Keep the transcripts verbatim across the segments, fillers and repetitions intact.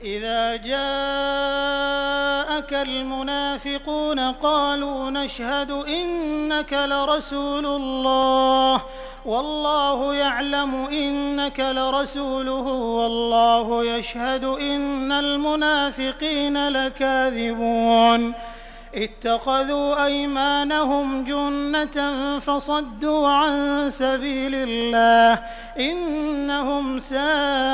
إذا جاءك المنافقون قالوا نشهد إنك لرسول الله والله يعلم إنك لرسوله والله يشهد إن المنافقين لكاذبون اتخذوا أيمانهم جنة فصدوا عن سبيل الله إنهم ساء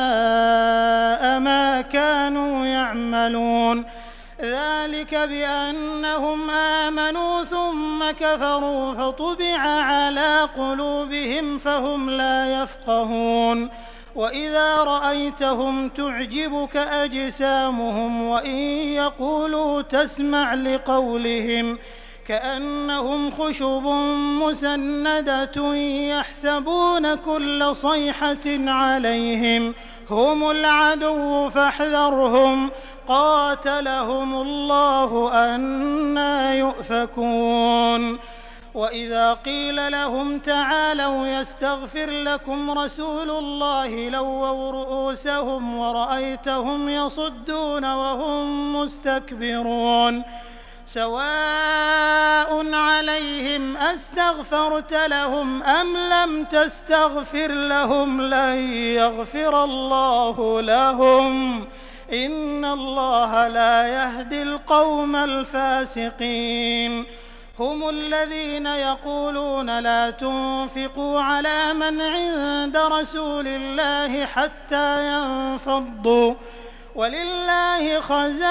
ما كانوا يعملون ذلك بأنهم آمنوا ثم كفروا فطبع على قلوبهم فهم لا يفقهون وإذا رأيتهم تعجبك أجسامهم وإن يقولوا تسمع لقولهم كأنهم خشب مسندة يحسبون كل صيحة عليهم هم العدو فاحذرهم قاتلهم الله أنى يؤفكون وإذا قيل لهم تعالوا يستغفر لكم رسول الله لووا رؤوسهم ورأيتهم يصدون وهم مستكبرون سواء عليهم أستغفرت لهم أم لم تستغفر لهم لن يغفر الله لهم إن الله لا يهدي القوم الفاسقين هم الذين يقولون لا تنفقوا على من عند رسول الله حتى ينفضوا ولله خزائن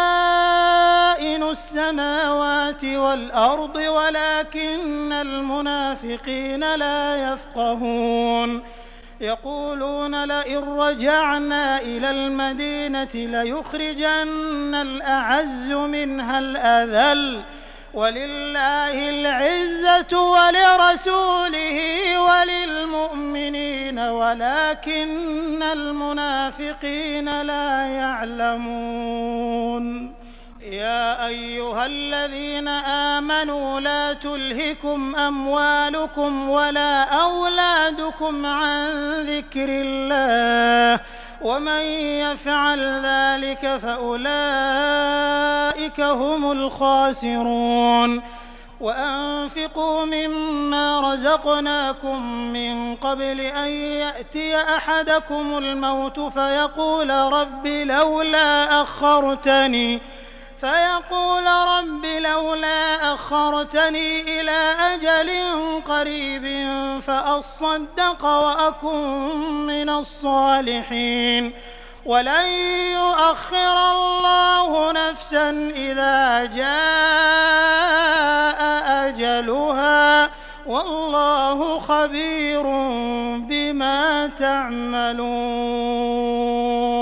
السماوات والأرض ولكن المنافقين لا يفقهون يقولون لئن رجعنا إلى المدينة ليخرجن الأعز منها الأذل ولله العزة ولرسوله وللمؤمنين ولكن المنافقين لا يعلمون يا أيها الذين آمنوا لا تلهكم أموالكم ولا أولادكم عن ذكر الله ومن يفعل ذلك فأولئك هم الخاسرون وأنفقوا مما رزقناكم من قبل أن يأتي أحدكم الموت فيقول رب لولا أخرتني فيقول رب لولا أخرتني إلى أجل قريب فأصدق وأكن من الصالحين ولن يؤخر الله نفسا إذا جاء أجلها والله خبير بما تعملون.